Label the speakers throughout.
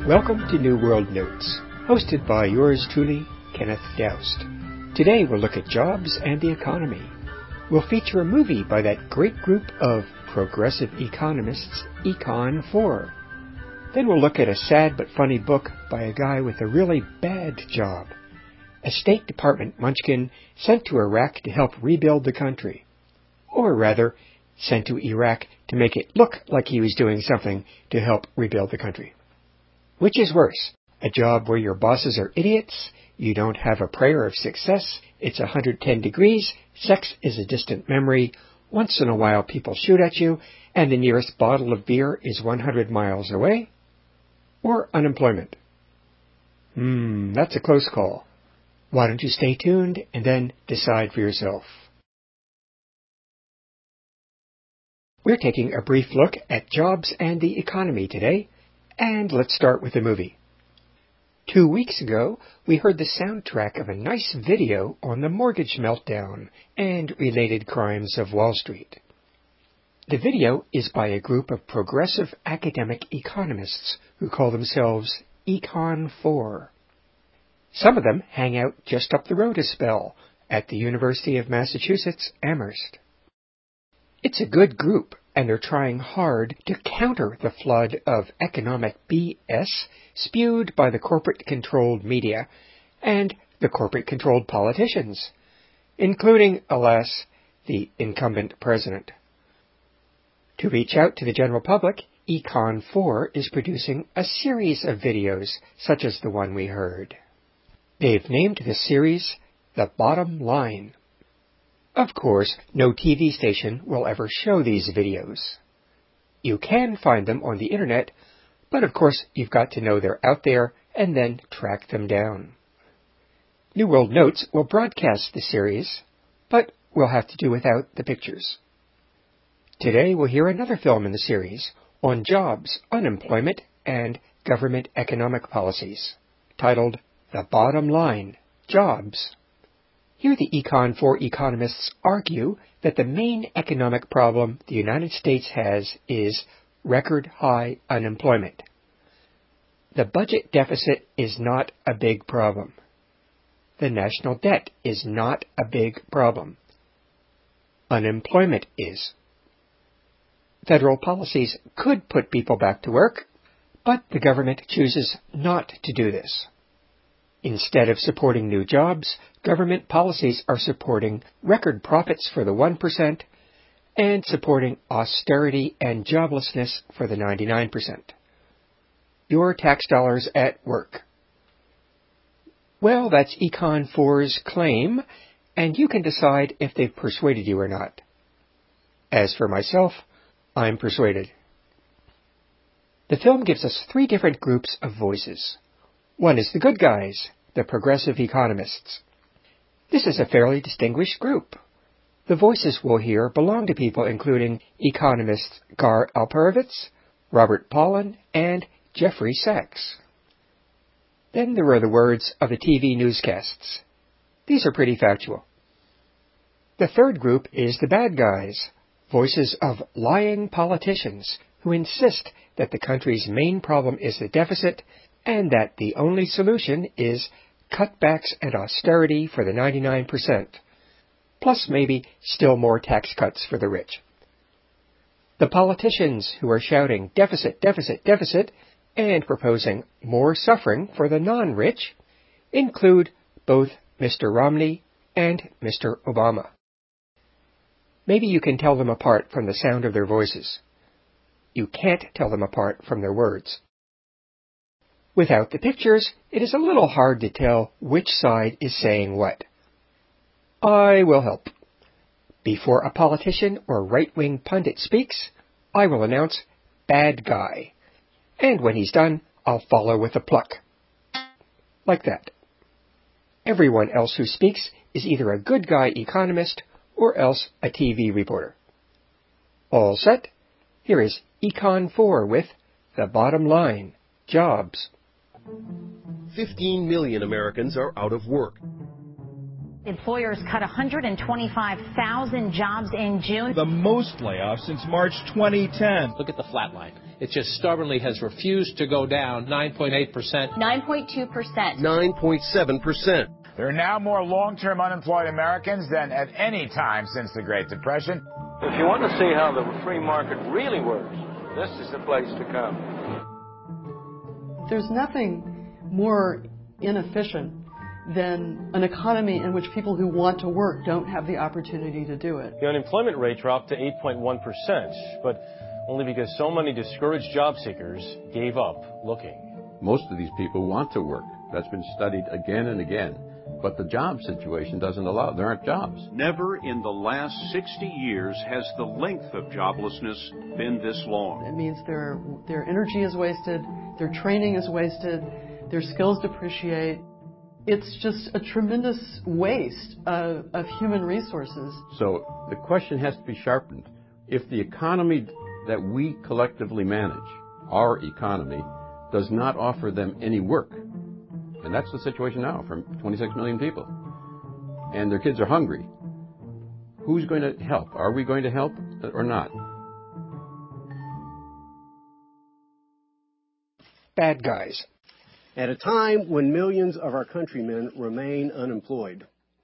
Speaker 1: Welcome to New World Notes, hosted by yours truly, Kenneth Doust. Today we'll look at jobs and the economy. We'll feature a movie by that great group of progressive economists, Econ 4. Then we'll look at a sad but funny book by a guy with a really bad job. A State Department munchkin sent to Iraq to help rebuild the country. Or rather, sent to Iraq to make it look like he was doing something to help rebuild the country. Which is worse, a job where your bosses are idiots, you don't have a prayer of success, it's 110 degrees, sex is a distant memory, once in a while people shoot at you, and the nearest bottle of beer is 100 miles away? Or unemployment? That's a close call. Why don't you stay tuned and then decide for yourself? We're taking a brief look at jobs and the economy today, and let's start with the movie. 2 weeks ago, we heard the soundtrack of a nice video on the mortgage meltdown and related crimes of Wall Street. The video is by a group of progressive academic economists who call themselves Econ 4. Some of them hang out just up the road a spell at the University of Massachusetts, Amherst. It's a good group, and they're trying hard to counter the flood of economic BS spewed by the corporate-controlled media and the corporate-controlled politicians, including, alas, the incumbent president. To reach out to the general public, Econ 4 is producing a series of videos such as the one we heard. They've named this series The Bottom Line. Of course, no TV station will ever show these videos. You can find them on the internet, but of course you've got to know they're out there and then track them down. New World Notes will broadcast the series, but we'll have to do without the pictures. Today we'll hear another film in the series on jobs, unemployment, and government economic policies, titled The Bottom Line, Jobs. Here the Econ 4 economists argue that the main economic problem the United States has is record high unemployment. The budget deficit is not a big problem. The national debt is not a big problem. Unemployment is. Federal policies could put people back to work, but the government chooses not to do this. Instead of supporting new jobs, government policies are supporting record profits for the 1% and supporting austerity and joblessness for the 99%. Your tax dollars at work. Well, that's Econ 4's claim, and you can decide if they've persuaded you or not. As for myself, I'm persuaded. The film gives us 3 different groups of voices. One is the good guys, the progressive economists. This is a fairly distinguished group. The voices we'll hear belong to people including economists Gar Alperovitz, Robert Pollin, and Jeffrey Sachs. Then there are the words of the TV newscasts. These are pretty factual. The third group is the bad guys, voices of lying politicians who insist that the country's main problem is the deficit and that the only solution is cutbacks and austerity for the 99%, plus maybe still more tax cuts for the rich. The politicians who are shouting deficit, deficit, deficit, and proposing more suffering for the non-rich include both Mr. Romney and Mr. Obama. Maybe you can tell them apart from the sound of their voices. You can't tell them apart from their words. Without the pictures, it is a little hard to tell which side is saying what. I will help. Before a politician or right-wing pundit speaks, I will announce bad guy. And when he's done, I'll follow with a pluck. Like that. Everyone else who speaks is either a good guy economist or else a TV reporter. All set? Here is Econ 4 with The Bottom Line, Jobs.
Speaker 2: 15 million Americans are out of work. Employers cut 125,000 jobs in June.
Speaker 3: The most layoffs since March 2010.
Speaker 4: Look at the flat line. It just stubbornly has refused to go down. 9.8%.
Speaker 2: 9.2%.
Speaker 5: 9.7%.
Speaker 6: There are now more long-term unemployed Americans than at any time since the Great Depression.
Speaker 7: If you want to see how the free market really works, this is the place to come.
Speaker 8: There's nothing more inefficient than an economy in which people who want to work don't have the opportunity to do it.
Speaker 9: The unemployment rate dropped to 8.1%, but only because so many discouraged job seekers gave up looking.
Speaker 10: Most of these people want to work. That's been studied again and again. But the job situation doesn't allow it. There aren't jobs.
Speaker 11: Never in the last 60 years has the length of joblessness been this long.
Speaker 8: It means their energy is wasted, their training is wasted, their skills depreciate. It's just a tremendous waste of human resources.
Speaker 10: So the question has to be sharpened. If the economy that we collectively manage, our economy, does not offer them any work, and that's the situation now for 26 million people, and their kids are hungry, who's going to help? Are we going to help or not?
Speaker 1: Bad guys.
Speaker 5: At a time when millions of our countrymen remain unemployed,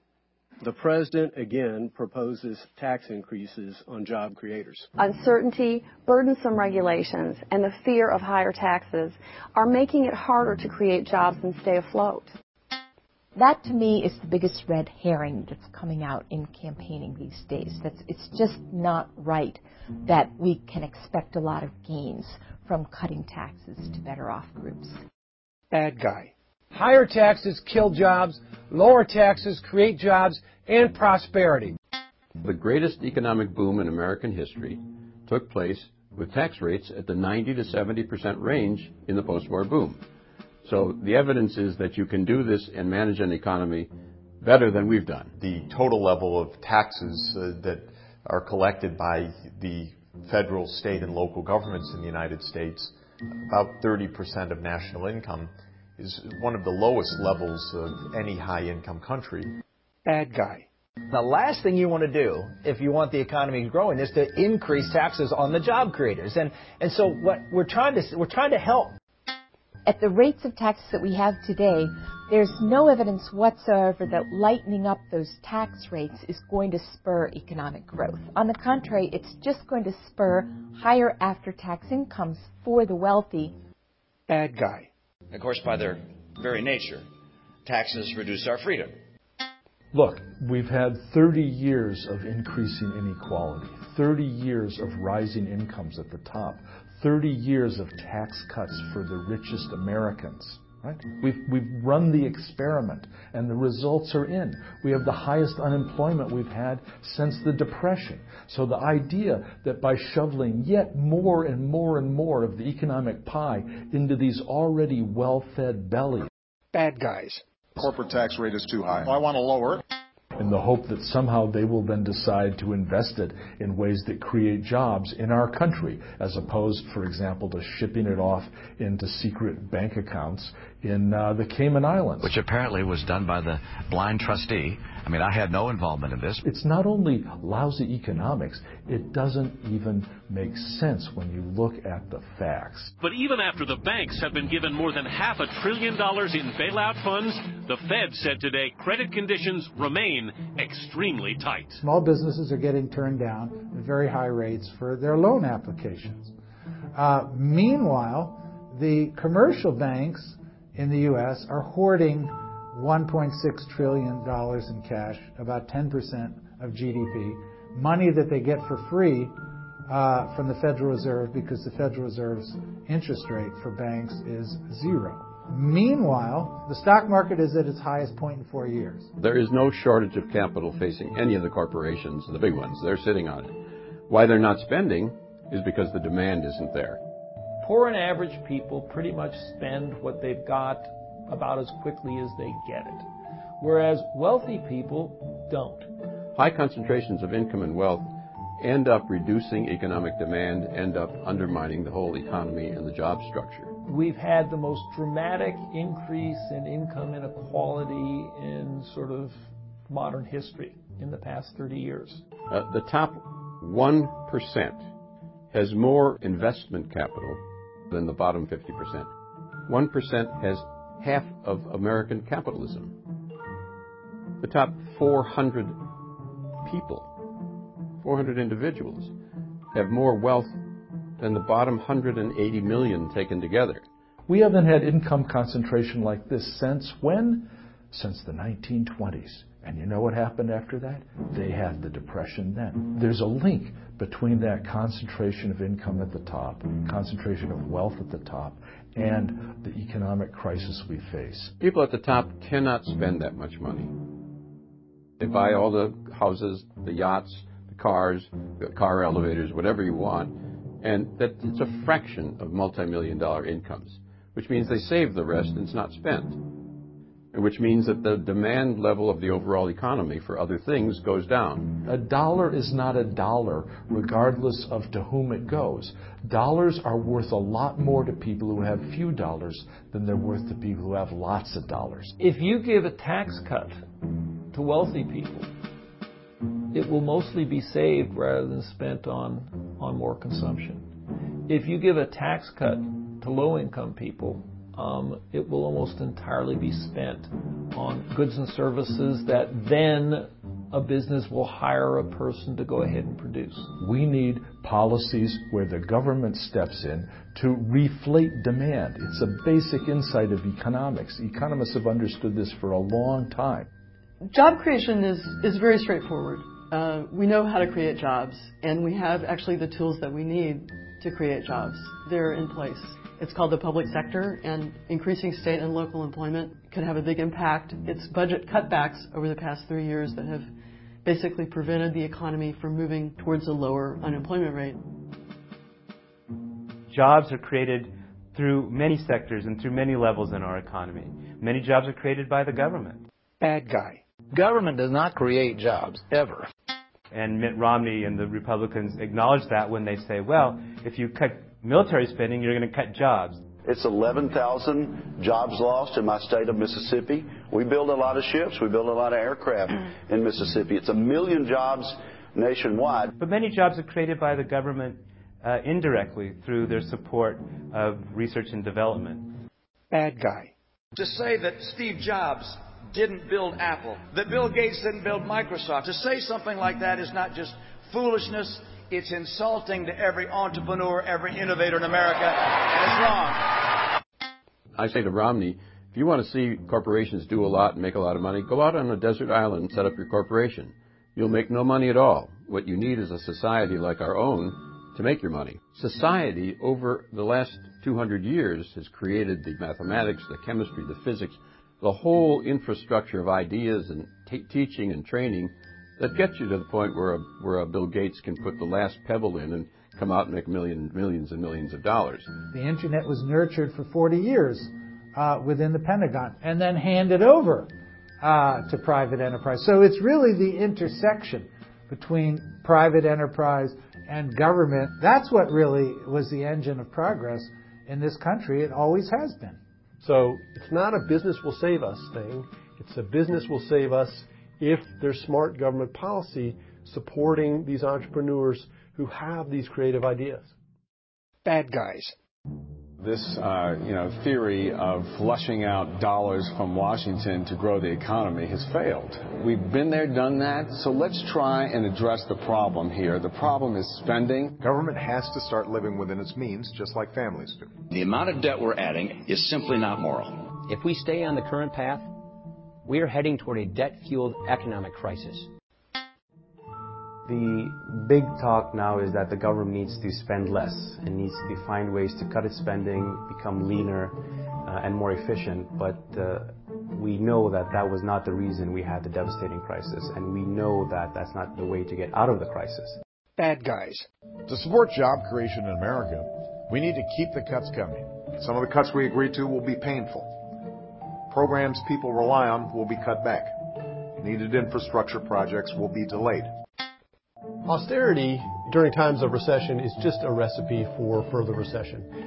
Speaker 5: the president again proposes tax increases on job creators.
Speaker 12: Uncertainty, burdensome regulations, and the fear of higher taxes are making it harder to create jobs and stay afloat.
Speaker 13: That, to me, is the biggest red herring that's coming out in campaigning these days. It's just not right that we can expect a lot of gains from cutting taxes to better off groups.
Speaker 1: Bad guy.
Speaker 14: Higher taxes kill jobs, lower taxes create jobs and prosperity.
Speaker 10: The greatest economic boom in American history took place with tax rates at the 90 to 70% range in the post-war boom. So the evidence is that you can do this and manage an economy better than we've done.
Speaker 15: The total level of taxes that are collected by the federal, state, and local governments in the United States, about 30% of national income, is one of the lowest levels of any high-income country.
Speaker 1: Bad guy.
Speaker 16: The last thing you want to do if you want the economy growing is to increase taxes on the job creators. And so what we're trying to help.
Speaker 13: At the rates of taxes that we have today, there's no evidence whatsoever that lightening up those tax rates is going to spur economic growth. On the contrary, it's just going to spur higher after-tax incomes for the wealthy.
Speaker 1: Bad guy.
Speaker 17: Of course, by their very nature, taxes reduce our freedom.
Speaker 18: Look, we've had 30 years of increasing inequality, 30 years of rising incomes at the top, 30 years of tax cuts for the richest Americans. Right? We've run the experiment, and the results are in. We have the highest unemployment we've had since the Depression. So the idea that by shoveling yet more and more and more of the economic pie into these already well-fed bellies.
Speaker 1: Bad guys.
Speaker 19: Corporate tax rate is too high. I want to lower it.
Speaker 18: In the hope that somehow they will then decide to invest it in ways that create jobs in our country, as opposed, for example, to shipping it off into secret bank accounts in the Cayman Islands.
Speaker 20: Which apparently was done by the blind trustee. I mean, I had no involvement in this.
Speaker 18: It's not only lousy economics, it doesn't even make sense when you look at the facts.
Speaker 2: But even after the banks have been given more than $500 billion in bailout funds, the Fed said today credit conditions remain extremely tight.
Speaker 3: Small businesses are getting turned down at very high rates for their loan applications. Meanwhile, the commercial banks in the U.S. are hoarding $1.6 trillion in cash, about 10% of GDP, money that they get for free from the Federal Reserve because the Federal Reserve's interest rate for banks is 0. Meanwhile, the stock market is at its highest point in 4 years.
Speaker 10: There is no shortage of capital facing any of the corporations, the big ones. They're sitting on it. Why they're not spending is because the demand isn't there.
Speaker 4: Poor and average people pretty much spend what they've got about as quickly as they get it, whereas wealthy people don't.
Speaker 10: High concentrations of income and wealth end up reducing economic demand, end up undermining the whole economy and the job structure.
Speaker 4: We've had the most dramatic increase in income inequality in sort of modern history in the past 30 years.
Speaker 10: The top 1% has more investment capital than the bottom 50%. 1% has half of American capitalism. The top 400 people, 400 individuals, have more wealth than the bottom 180 million taken together.
Speaker 18: We haven't had income concentration like this since when? Since the 1920s. And you know what happened after that? They had the Depression then. There's a link between that concentration of income at the top, concentration of wealth at the top, and the economic crisis we face.
Speaker 10: People at the top cannot spend that much money. They buy all the houses, the yachts, the cars, the car elevators, whatever you want, and that it's a fraction of multi-million-dollar incomes, which means they save the rest and it's not spent, which means that the demand level of the overall economy for other things goes down.
Speaker 18: A dollar is not a dollar, regardless of to whom it goes. Dollars are worth a lot more to people who have few dollars than they're worth to people who have lots of dollars.
Speaker 4: If you give a tax cut to wealthy people, it will mostly be saved rather than spent on more consumption. If you give a tax cut to low-income people, it will almost entirely be spent on goods and services that then a business will hire a person to go ahead and produce.
Speaker 18: We need policies where the government steps in to reflate demand. It's a basic insight of economics. Economists have understood this for a long time.
Speaker 8: Job creation is very straightforward. We know how to create jobs, and we have actually the tools that we need to create jobs. They're in place. It's called the public sector, and increasing state and local employment can have a big impact. It's budget cutbacks over the past 3 years that have basically prevented the economy from moving towards a lower unemployment rate.
Speaker 21: Jobs are created through many sectors and through many levels in our economy. Many jobs are created by the government.
Speaker 1: Bad guy.
Speaker 22: Government does not create jobs, ever.
Speaker 21: And Mitt Romney and the Republicans acknowledge that when they say, well, if you cut military spending, you're going to cut jobs.
Speaker 23: It's 11,000 jobs lost in my state of Mississippi. We build a lot of ships. We build a lot of aircraft in Mississippi. It's 1 million jobs nationwide.
Speaker 21: But many jobs are created by the government indirectly through their support of research and development.
Speaker 1: Bad guy.
Speaker 17: To say that Steve Jobs didn't build Apple, that Bill Gates didn't build Microsoft, to say something like that is not just foolishness, it's insulting to every entrepreneur, every innovator in America, and it's wrong.
Speaker 10: I say to Romney, if you want to see corporations do a lot and make a lot of money, go out on a desert island and set up your corporation. You'll make no money at all. What you need is a society like our own to make your money. Society, over the last 200 years, has created the mathematics, the chemistry, the physics, the whole infrastructure of ideas and teaching and training that gets you to the point where a Bill Gates can put the last pebble in and come out and make millions and millions of dollars.
Speaker 3: The Internet was nurtured for 40 years within the Pentagon and then handed over to private enterprise. So it's really the intersection between private enterprise and government. That's what really was the engine of progress in this country. It always has been.
Speaker 24: So it's not a business will save us thing. It's a business will save us if there's smart government policy supporting these entrepreneurs who have these creative ideas.
Speaker 1: Bad guys.
Speaker 25: This, theory of flushing out dollars from Washington to grow the economy has failed. We've been there, done that, so let's try and address the problem here. The problem is spending.
Speaker 19: Government has to start living within its means, just like families do.
Speaker 17: The amount of debt we're adding is simply not moral.
Speaker 26: If we stay on the current path, we are heading toward a debt-fueled economic crisis.
Speaker 9: The big talk now is that the government needs to spend less and needs to find ways to cut its spending, become leaner and more efficient. But we know that that was not the reason we had the devastating crisis, and we know that that's not the way to get out of the crisis.
Speaker 1: Bad guys.
Speaker 19: To support job creation in America, we need to keep the cuts coming. Some of the cuts we agree to will be painful. Programs people rely on will be cut back. Needed infrastructure projects will be delayed.
Speaker 24: Austerity during times of recession is just a recipe for further recession.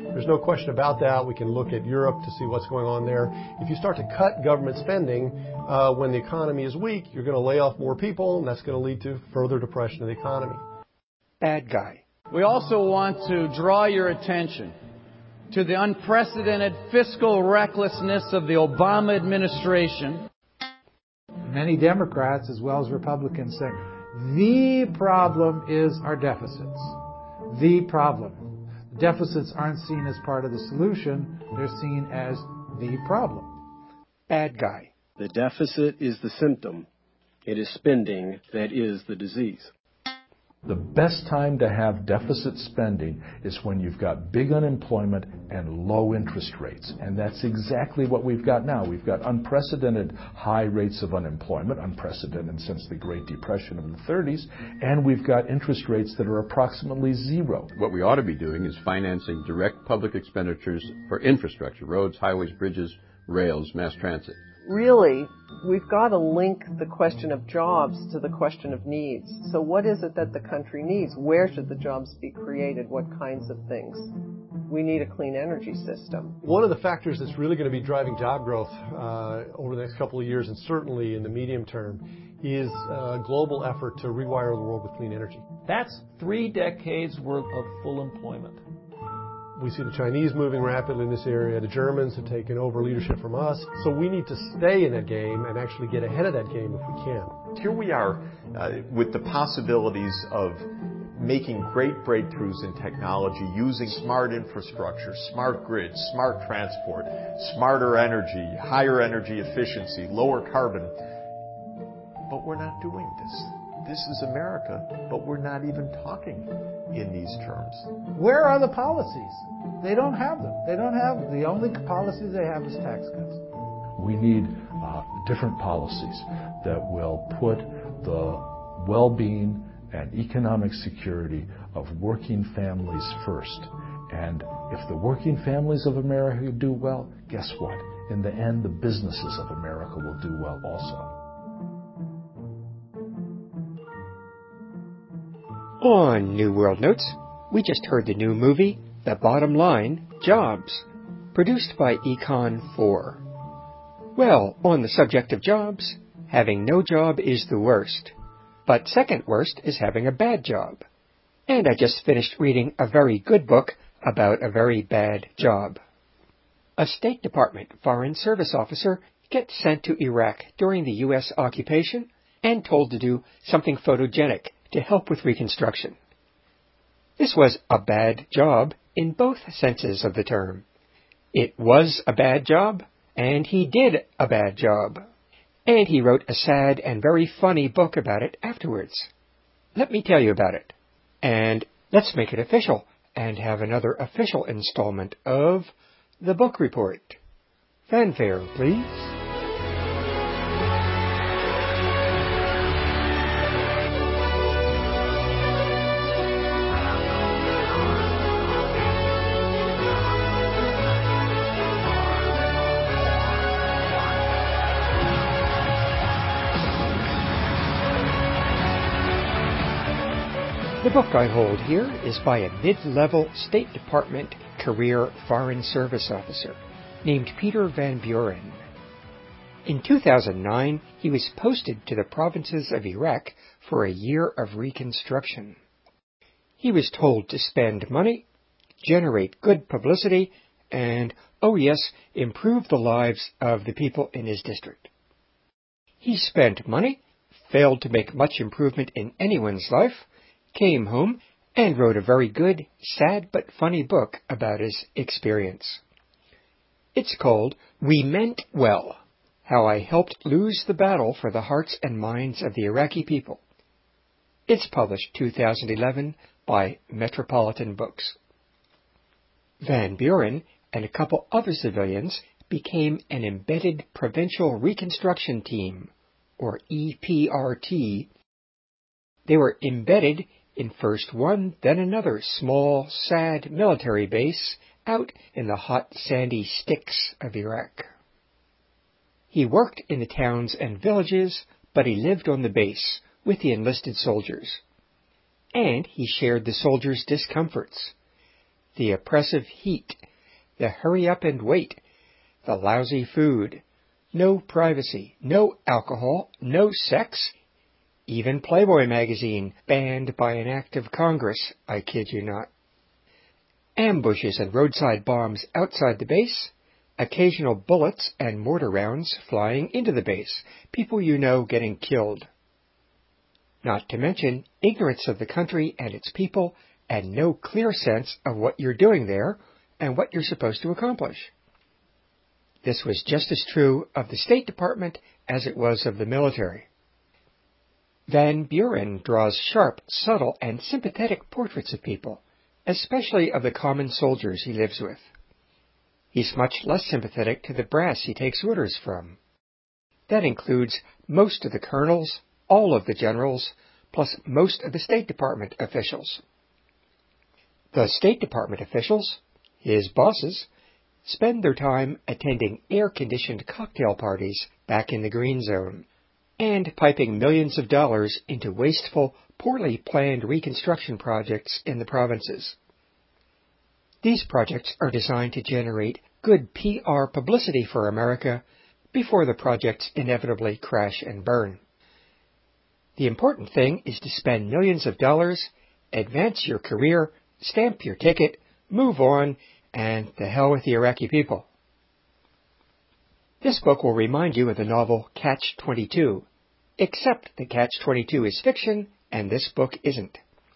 Speaker 24: There's no question about that. We can look at Europe to see what's going on there. If you start to cut government spending when the economy is weak, you're going to lay off more people, and that's going to lead to further depression of the economy.
Speaker 1: Bad guy.
Speaker 5: We also want to draw your attention to the unprecedented fiscal recklessness of the Obama administration.
Speaker 3: Many Democrats as well as Republicans say the problem is our deficits. The problem. Deficits aren't seen as part of the solution. They're seen as the problem.
Speaker 1: Bad guy.
Speaker 6: The deficit is the symptom. It is spending that is the disease.
Speaker 18: The best time to have deficit spending is when you've got big unemployment and low interest rates. And that's exactly what we've got now. We've got unprecedented high rates of unemployment, unprecedented since the Great Depression of the 30s, and we've got interest rates that are approximately zero.
Speaker 10: What we ought to be doing is financing direct public expenditures for infrastructure, roads, highways, bridges, rails, mass transit.
Speaker 7: Really, we've got to link the question of jobs to the question of needs. So what is it that the country needs? Where should the jobs be created? What kinds of things? We need a clean energy system.
Speaker 24: One of the factors that's really going to be driving job growth over the next couple of years, and certainly in the medium term, is a global effort to rewire the world with clean energy.
Speaker 4: That's 3 decades worth of full employment.
Speaker 24: We see the Chinese moving rapidly in this area. The Germans have taken over leadership from us. So we need to stay in that game and actually get ahead of that game if we can.
Speaker 15: Here we are with the possibilities of making great breakthroughs in technology, using smart infrastructure, smart grids, smart transport, smarter energy, higher energy efficiency, lower carbon. But we're not doing this. This is America, but we're not even talking in these terms.
Speaker 3: Where are the policies? They don't have them. They don't have, the only policies they have is tax cuts.
Speaker 18: We need different policies that will put the well-being and economic security of working families first. And if the working families of America do well, guess what? In the end, the businesses of America will do well also.
Speaker 1: On New World Notes, we just heard the new movie, The Bottom Line, Jobs, produced by Econ 4. Well, on the subject of jobs, having no job is the worst. But second worst is having a bad job. And I just finished reading a very good book about a very bad job. A State Department Foreign Service officer gets sent to Iraq during the U.S. occupation and told to do something photogenic to help with reconstruction. This was a bad job in both senses of the term. It was a bad job, and he did a bad job. And he wrote a sad and very funny book about it afterwards. Let me tell you about it. And let's make it official and have another official installment of The Book Report. Fanfare, please. The book I hold here is by a mid-level State Department career Foreign Service officer named Peter Van Buren. In 2009, he was posted to the provinces of Iraq for a year of reconstruction. He was told to spend money, generate good publicity, and, oh yes, improve the lives of the people in his district. He spent money, failed to make much improvement in anyone's life, came home, and wrote a very good, sad but funny book about his experience. It's called We Meant Well, How I Helped Lose the Battle for the Hearts and Minds of the Iraqi People. It's published 2011 by Metropolitan Books. Van Buren and a couple other civilians became an embedded Provincial Reconstruction Team, or EPRT. They were embedded in first one, then another small, sad military base out in the hot, sandy sticks of Iraq. He worked in the towns and villages, but he lived on the base with the enlisted soldiers. And he shared the soldiers' discomforts. the oppressive heat, the hurry up and wait, the lousy food, no privacy, no alcohol, no sex, even Playboy magazine banned by an act of Congress, I kid you not. Ambushes and roadside bombs outside the base, occasional bullets and mortar rounds flying into the base, people you know getting killed. Not to mention ignorance of the country and its people, and no clear sense of what you're doing there and what you're supposed to accomplish. This was just as true of the State Department as it was of the military. Van Buren draws sharp, subtle, and sympathetic portraits of people, especially of the common soldiers he lives with. He's much less sympathetic to the brass he takes orders from. That includes most of the colonels, all of the generals, plus most of the State Department officials. The State Department officials, his bosses, spend their time attending air-conditioned cocktail parties back in the Green Zone, and piping millions of dollars into wasteful, poorly planned reconstruction projects in the provinces. These projects are designed to generate good PR publicity for America before the projects inevitably crash and burn. The important thing is to spend millions of dollars, advance your career, stamp your ticket, move on, and the hell with the Iraqi people. This book will remind you of the novel Catch-22, except that Catch-22 is fiction and this book isn't.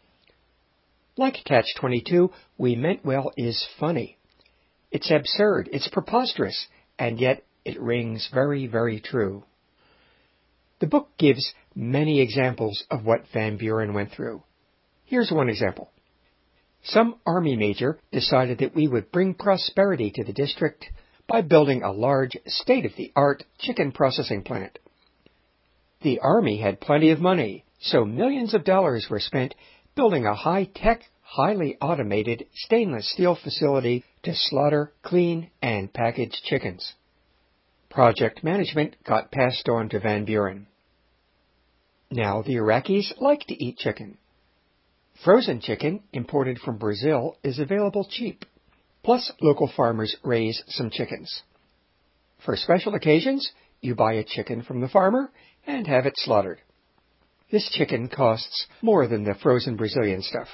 Speaker 1: Like Catch-22, We Meant Well is funny. It's absurd, it's preposterous, and yet it rings very, very true. The book gives many examples of what Van Buren went through. Here's one example. Some army major decided that we would bring prosperity to the district by building a large, state-of-the-art chicken processing plant. The army had plenty of money, so millions of dollars were spent building a high-tech, highly automated stainless steel facility to slaughter, clean, and package chickens. Project management got passed on to Van Buren. Now the Iraqis like to eat chicken. Frozen chicken imported from Brazil is available cheap. Plus, local farmers raise some chickens. For special occasions, you buy a chicken from the farmer and have it slaughtered. This chicken costs more than the frozen Brazilian stuff.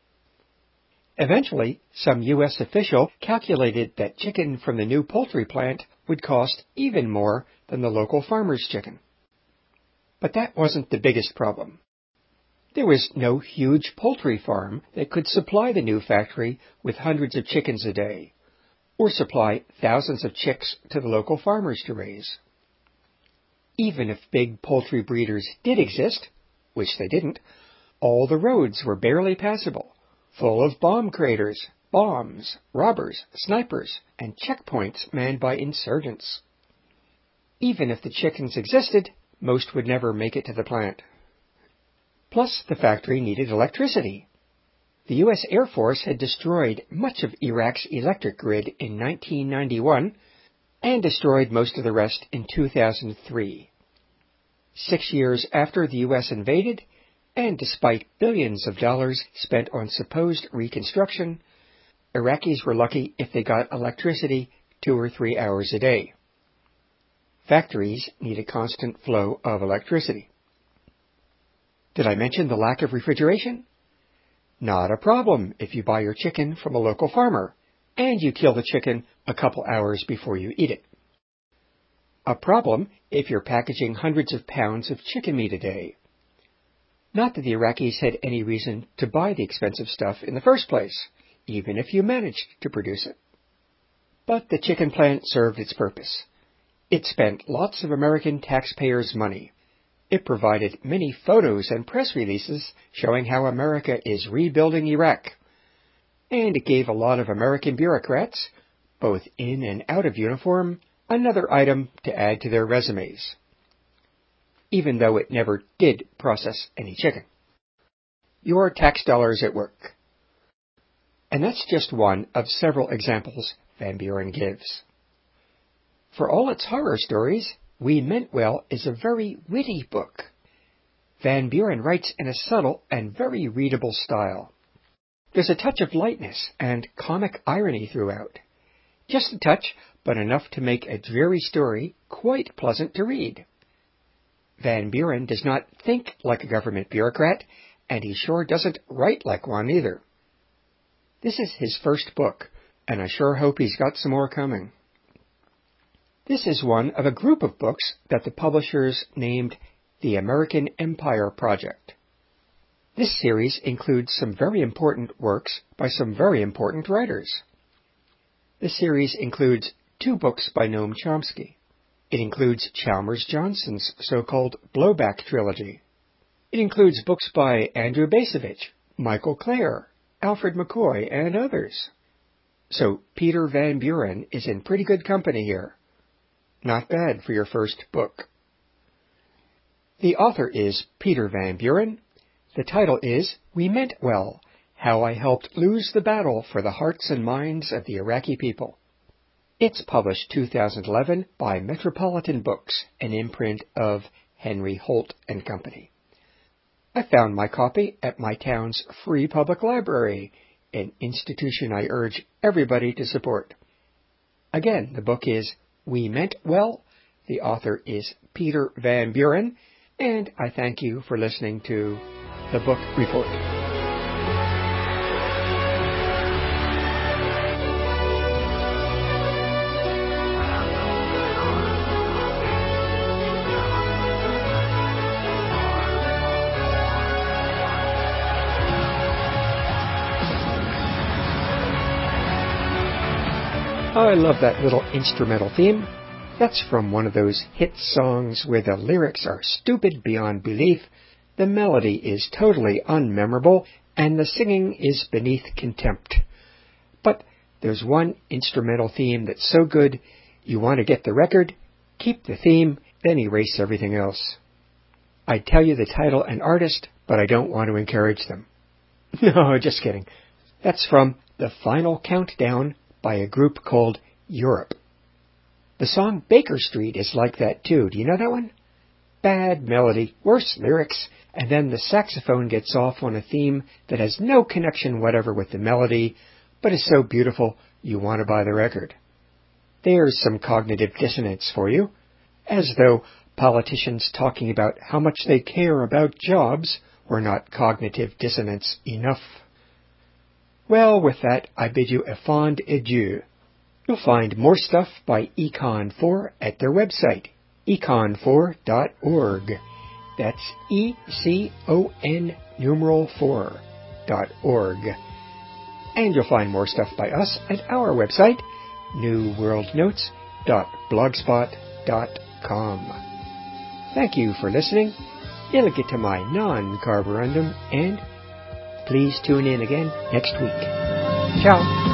Speaker 1: Eventually, some U.S. official calculated that chicken from the new poultry plant would cost even more than the local farmer's chicken. But that wasn't the biggest problem. There was no huge poultry farm that could supply the new factory with hundreds of chickens a day, or supply thousands of chicks to the local farmers to raise. Even if big poultry breeders did exist, which they didn't, all the roads were barely passable, full of bomb craters, bombs, robbers, snipers, and checkpoints manned by insurgents. Even if the chickens existed, most would never make it to the plant. Plus, the factory needed electricity. The U.S. Air Force had destroyed much of Iraq's electric grid in 1991 and destroyed most of the rest in 2003. 6 years after the U.S. invaded, and despite billions of dollars spent on supposed reconstruction, Iraqis were lucky if they got electricity 2 or 3 hours a day. Factories need a constant flow of electricity. Did I mention the lack of refrigeration? Not a problem if you buy your chicken from a local farmer, and you kill the chicken a couple hours before you eat it. A problem if you're packaging hundreds of pounds of chicken meat a day. Not that the Iraqis had any reason to buy the expensive stuff in the first place, even if you managed to produce it. But the chicken plant served its purpose. It spent lots of American taxpayers' money. It provided many photos and press releases showing how America is rebuilding Iraq. And it gave a lot of American bureaucrats, both in and out of uniform, another item to add to their resumes. Even though it never did process any chicken. Your tax dollars at work. And that's just one of several examples Van Buren gives. For all its horror stories, We Meant Well is a very witty book. Van Buren writes in a subtle and very readable style. There's a touch of lightness and comic irony throughout. Just a touch, but enough to make a dreary story quite pleasant to read. Van Buren does not think like a government bureaucrat, and he sure doesn't write like one either. This is his first book, and I sure hope he's got some more coming. This is one of a group of books that the publishers named The American Empire Project. This series includes some very important works by some very important writers. This series includes 2 books by Noam Chomsky. It includes Chalmers Johnson's so-called Blowback Trilogy. It includes books by Andrew Bacevich, Michael Clare, Alfred McCoy, and others. So Peter Van Buren is in pretty good company here. Not bad for your first book. The author is Peter Van Buren. The title is We Meant Well, How I Helped Lose the Battle for the Hearts and Minds of the Iraqi People. It's published 2011 by Metropolitan Books, an imprint of Henry Holt & Company. I found my copy at my town's free public library, an institution I urge everybody to support. Again, the book is We Meant Well. The author is Peter Van Buren, and I thank you for listening to The Book Report. I love that little instrumental theme. That's from one of those hit songs where the lyrics are stupid beyond belief, the melody is totally unmemorable, and the singing is beneath contempt. But there's one instrumental theme that's so good, you want to get the record, keep the theme, then erase everything else. I'd tell you the title and artist, but I don't want to encourage them. No, just kidding. That's from The Final Countdown by a group called Europe. The song Baker Street is like that too. Do you know that one? Bad melody, worse lyrics, and then the saxophone gets off on a theme that has no connection whatever with the melody, but is so beautiful you want to buy the record. There's some cognitive dissonance for you, as though politicians talking about how much they care about jobs were not cognitive dissonance enough. Well, with that, I bid you a fond adieu. You'll find more stuff by Econ4 at their website, econ4.org. That's ECON4.org. And you'll find more stuff by us at our website, newworldnotes.blogspot.com. Thank you for listening. You'll get to my non-carborundum, and please tune in again next week. Ciao.